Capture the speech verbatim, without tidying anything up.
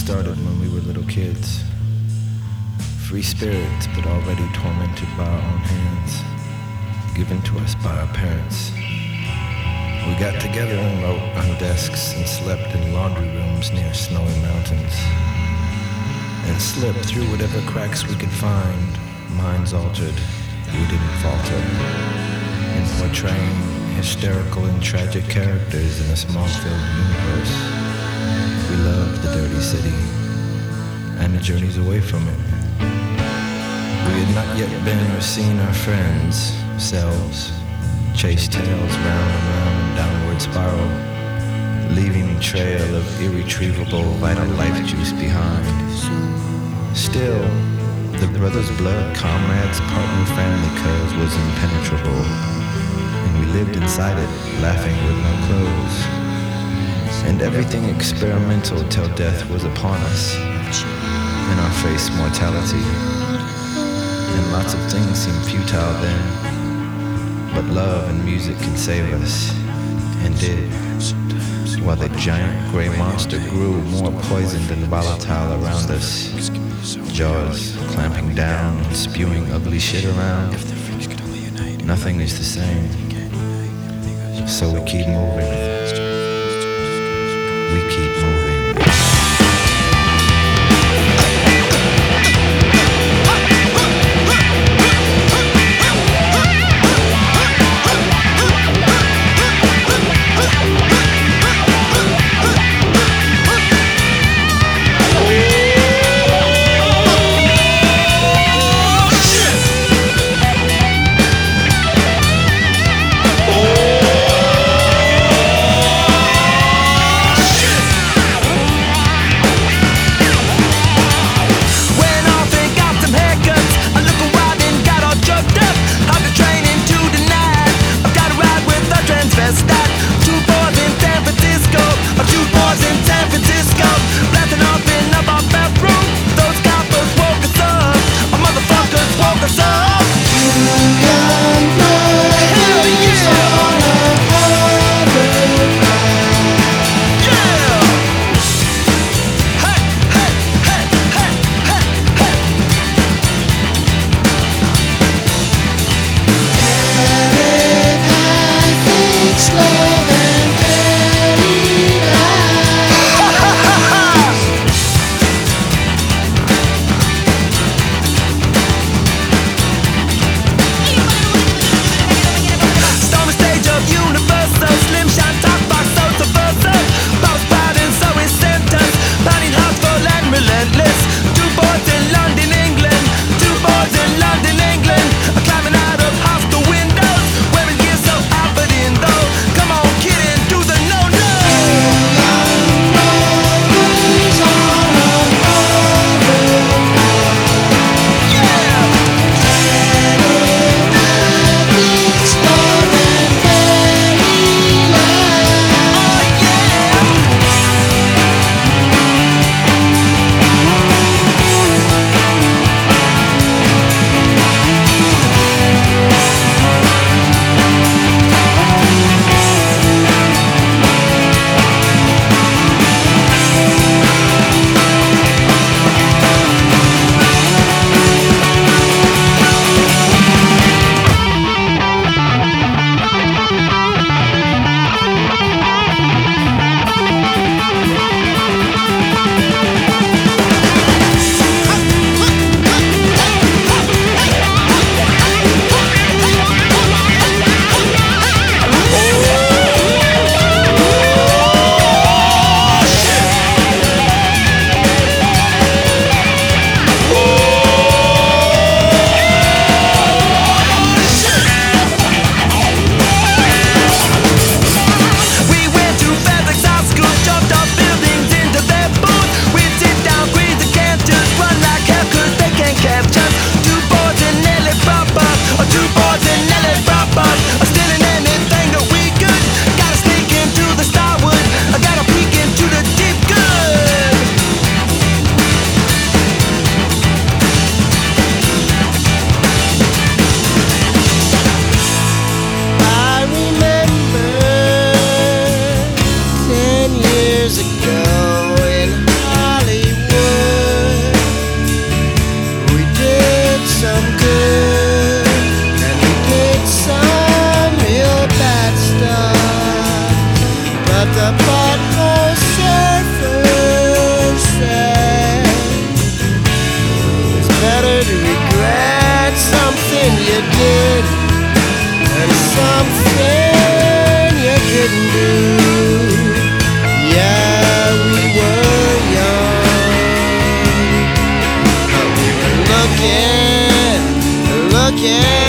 started when we were little kids. Free spirits, but already tormented by our own hands, given to us by our parents. We got together and wrote on desks and slept in laundry rooms near snowy mountains, and slipped through whatever cracks we could find. Minds altered, we didn't falter, in portraying hysterical and tragic characters in a small-filled universe. We loved the dirty city and the journeys away from it. We had not yet been or seen our friends, selves, chase tails round and round and downward spiral, leaving a trail of irretrievable vital life juice behind. Still, the brother's blood, comrades, partner, family cause was impenetrable, and we lived inside it, laughing with no clothes, and everything experimental till death was upon us, in our face mortality. And lots of things seemed futile then, but love and music can save us, and did, while the giant gray monster grew more poisoned and volatile around us, jaws clamping down and spewing ugly shit around. Nothing is the same, so we keep moving. We keep moving. looking, looking.